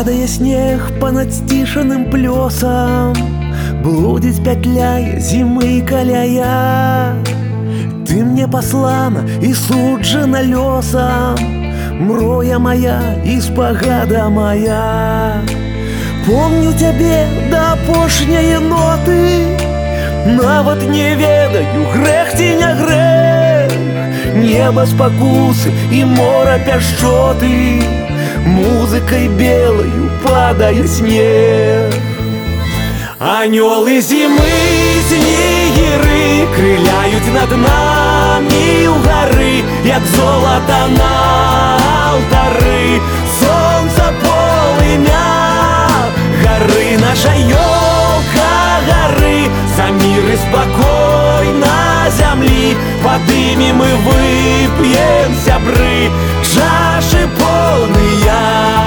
Падая снег понад стишаным плесом, блудить петляя зимы каляя. Ты мне послана и суджена лёсом, мроя моя и спагада моя. Помню тебе до апошняе ноты, нават не ведаю, грэх ці не грэх. Неба спакусы и мора пяшчоты, музыкой белою падает снег. Анёлы зимы, снегиры крыляют над нами у горы, як золото на алтары. Солнце полымя горы, наша елка горы, за мир и спокой на земли. Подымем и выпьем, сябры, чаши полные.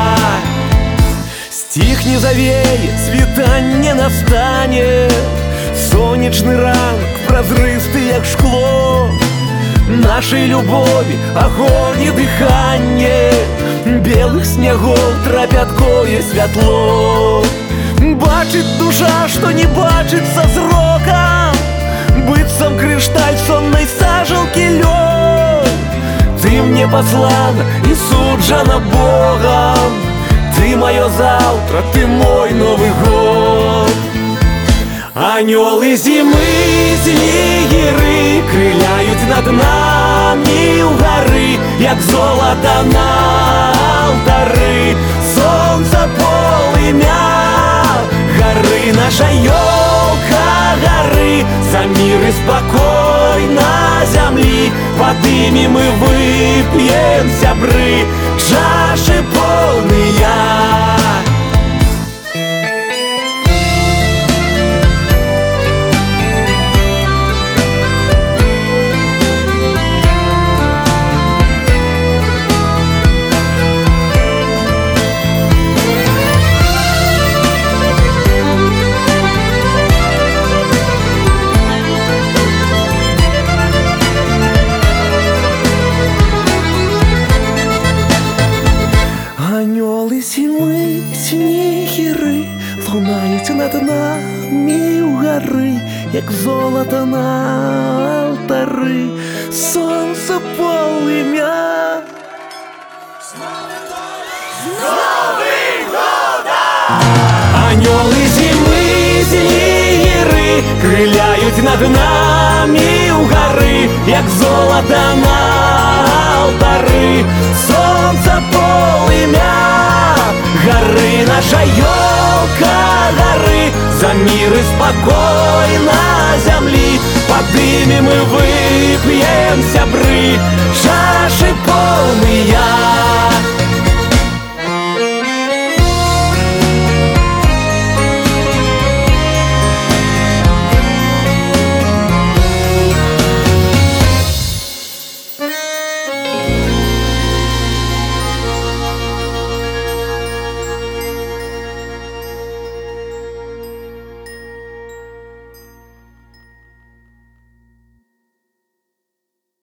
Стихни завеет, світанне настанет, сонечный ранок прозрысты, як шкло. Нашей любови огонь и дыхание, белых снегов трапяткое святло. Бачит душа, что не бачит со зроком, быццам крышталь сонной сажалки лёд. Ты мне послана и суджена Богом, ты мое завтра, ты мой Новый год. Анёлы зимы, снегиры крыляют над нами у горы, як золото на алтары. Солнце полымя горы, наша елка горы, за мир и спокой на земли. Подымем и выпьем, сябры, чаши полные. Анёлы зимы, снегиры лунаюць над нами у горы, як золото на алтары. Солнце полымя. С Новым годом! Анёлы зимы, снегиры крыляют над нами у горы, як золото на алтары. Солнце полымя горы, наша елка горы, за мир и спокой на земли. Подымем и выпьем, сябры, чаши полные.